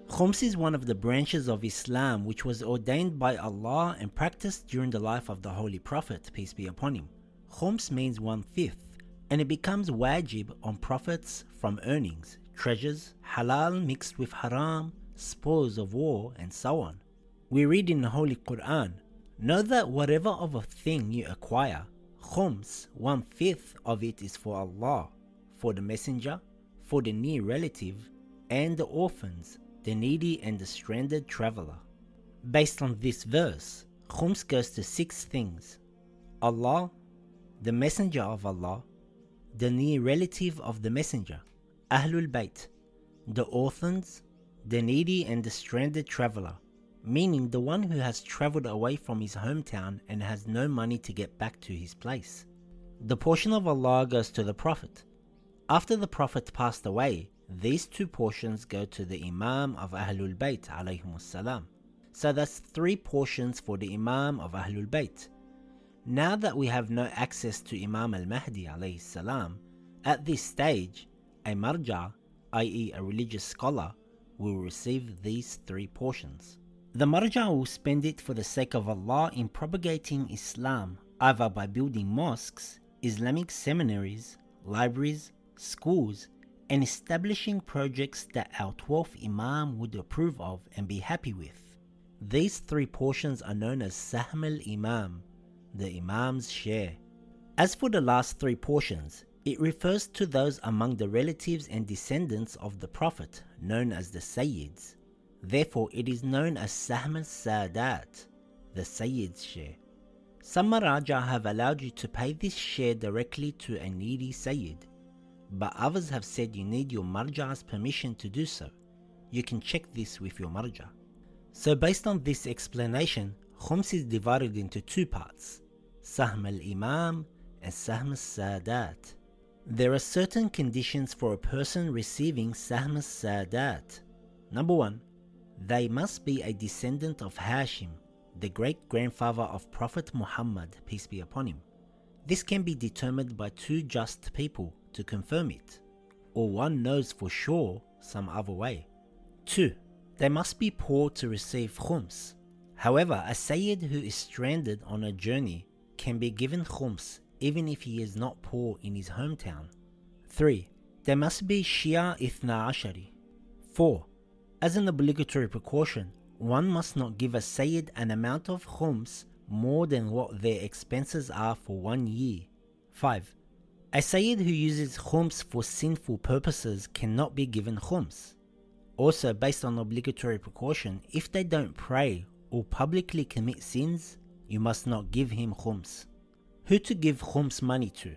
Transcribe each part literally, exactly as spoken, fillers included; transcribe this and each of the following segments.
Khums is one of the branches of Islam which was ordained by Allah and practiced during the life of the Holy Prophet, peace be upon him. Khums means one-fifth, and it becomes wajib on prophets from earnings, treasures, halal mixed with haram, spoils of war, and so on. We read in the Holy Quran, know that whatever of a thing you acquire, khums, one-fifth of it is for Allah, for the messenger, for the near relative, and the orphans, the needy and the stranded traveler. Based on this verse, khums goes to six things: Allah, the messenger of Allah, the near relative of the messenger, Ahlul Bayt, the orphans, the needy and the stranded traveler, meaning the one who has traveled away from his hometown and has no money to get back to his place. The portion of Allah goes to the Prophet. After the Prophet passed away, these two portions go to the Imam of Ahlul Bayt alayhimus salam. So that's three portions for the Imam of Ahlul Bayt. Now that we have no access to Imam al-Mahdi alayhi salam, at this stage, a marja, that is a religious scholar, will receive these three portions. The marja will spend it for the sake of Allah in propagating Islam, either by building mosques, Islamic seminaries, libraries, schools, and establishing projects that our twelfth Imam would approve of and be happy with. These three portions are known as Sahm al-Imam, the Imam's share. As for the last three portions, it refers to those among the relatives and descendants of the Prophet, known as the Sayyids. Therefore, it is known as Sahm al-Sadat, the Sayyid's share. Some Maraja have allowed you to pay this share directly to a needy Sayyid, but others have said you need your Marja's permission to do so. You can check this with your Marja. So based on this explanation, khums is divided into two parts, Sahm al-Imam and Sahm al-Sadat. There are certain conditions for a person receiving Sahm al-Sadat. Number one, they must be a descendant of Hashim, the great-grandfather of Prophet Muhammad, peace be upon him. This can be determined by two just people to confirm it, or one knows for sure some other way. Two, they must be poor to receive khums. However, a Sayyid who is stranded on a journey can be given khums even if he is not poor in his hometown. Three, they must be Shia Ithna Ashari. Four, as an obligatory precaution, one must not give a Sayyid an amount of khums more than what their expenses are for one year. Five, a Sayyid who uses khums for sinful purposes cannot be given khums. Also, based on obligatory precaution, if they don't pray or publicly commit sins, you must not give him khums. Who to give khums money to?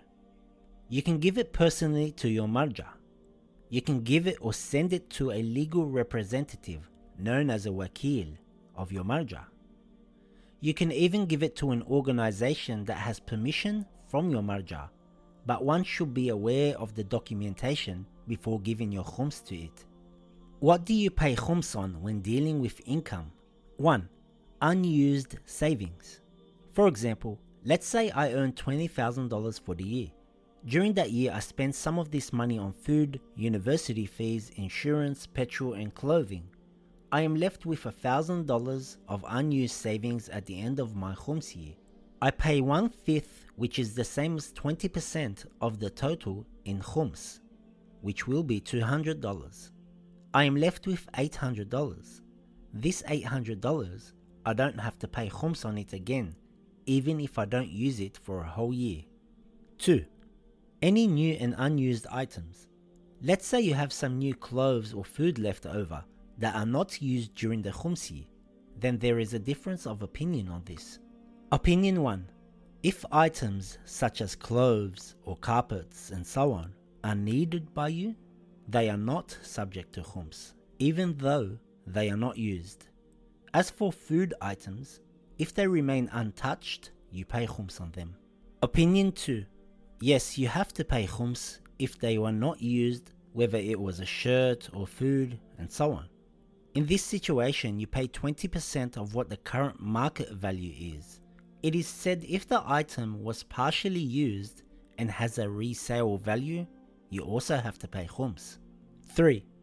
You can give it personally to your marja. You can give it or send it to a legal representative known as a wakil of your marja. You can even give it to an organization that has permission from your marja, but one should be aware of the documentation before giving your khums to it. What do you pay khums on when dealing with income? one. Unused savings. For example, let's say I earn twenty thousand dollars for the year. During that year, I spend some of this money on food, university fees, insurance, petrol, and clothing. I am left with one thousand dollars of unused savings at the end of my khums year. I pay one-fifth, which is the same as twenty percent of the total in khums, which will be two hundred dollars. I am left with eight hundred dollars. This eight hundred dollars, I don't have to pay khums on it again, even if I don't use it for a whole year. two. Any new and unused items. Let's say you have some new clothes or food left over that are not used during the khums year, then there is a difference of opinion on this. Opinion one. If items such as clothes or carpets and so on are needed by you, they are not subject to khums, even though they are not used. As for food items, if they remain untouched, you pay khums on them. Opinion two. Yes, you have to pay khums if they were not used, whether it was a shirt or food and so on. In this situation, you pay twenty percent of what the current market value is. It is said if the item was partially used and has a resale value, you also have to pay khums. three.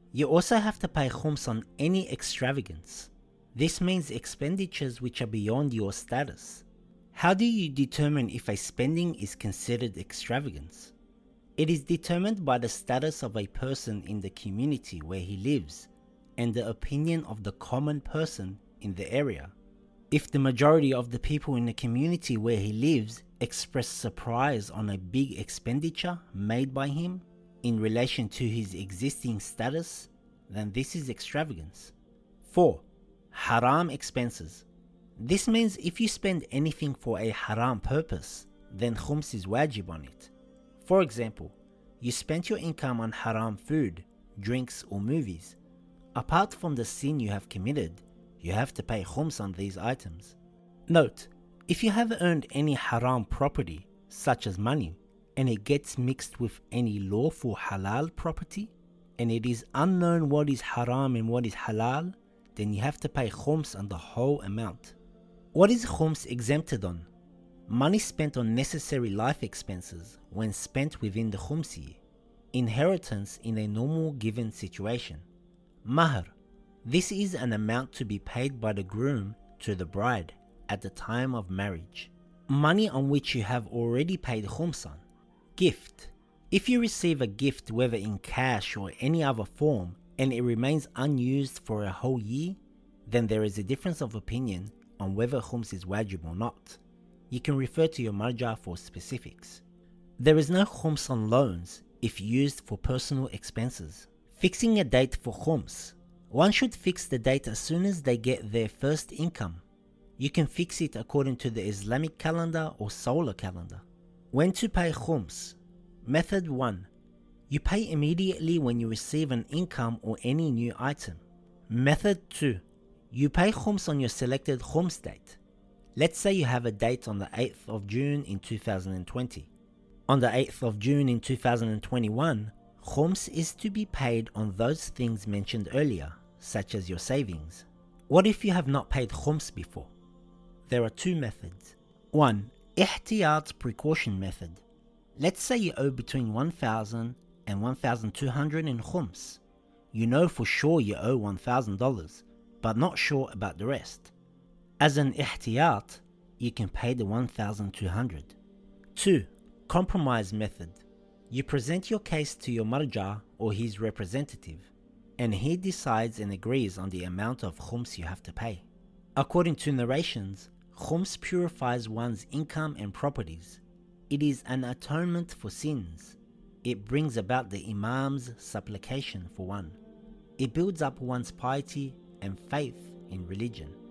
You also have to pay khums on any extravagance. This means expenditures which are beyond your status. How do you determine if a spending is considered extravagance? It is determined by the status of a person in the community where he lives and the opinion of the common person in the area. If the majority of the people in the community where he lives express surprise on a big expenditure made by him in relation to his existing status, then this is extravagance. four. Haram expenses. This means if you spend anything for a haram purpose, then khums is wajib on it. For example, you spent your income on haram food, drinks or movies. Apart from the sin you have committed, you have to pay khums on these items. Note, if you have earned any haram property, such as money, and it gets mixed with any lawful halal property, and it is unknown what is haram and what is halal, then you have to pay khums on the whole amount. What is khums exempted on? Money spent on necessary life expenses when spent within the khums year. Inheritance in a normal given situation. Mahr. This is an amount to be paid by the groom to the bride at the time of marriage. Money on which you have already paid khums on. Gift. If you receive a gift whether in cash or any other form and it remains unused for a whole year, then there is a difference of opinion on whether khums is wajib or not. You can refer to your marja for specifics. There is no khums on loans if used for personal expenses. Fixing a date for khums. One should fix the date as soon as they get their first income. You can fix it according to the Islamic calendar or solar calendar. When to pay khums. Method one. You pay immediately when you receive an income or any new item. Method two. You pay khums on your selected khums date. Let's say you have a date on the eighth of June in two thousand twenty. On the eighth of June in two thousand twenty-one, khums is to be paid on those things mentioned earlier, such as your savings. What if you have not paid khums before? There are two methods. one. Ihtiyat precaution method. Let's say you owe between one thousand and one thousand two hundred in khums. You know for sure you owe one thousand dollars, but not sure about the rest. As an ihtiyat, you can pay the one thousand two hundred. two. Compromise method. You present your case to your marja or his representative, and he decides and agrees on the amount of khums you have to pay. According to narrations, khums purifies one's income and properties. It is an atonement for sins. It brings about the imam's supplication for one. It builds up one's piety and faith in religion.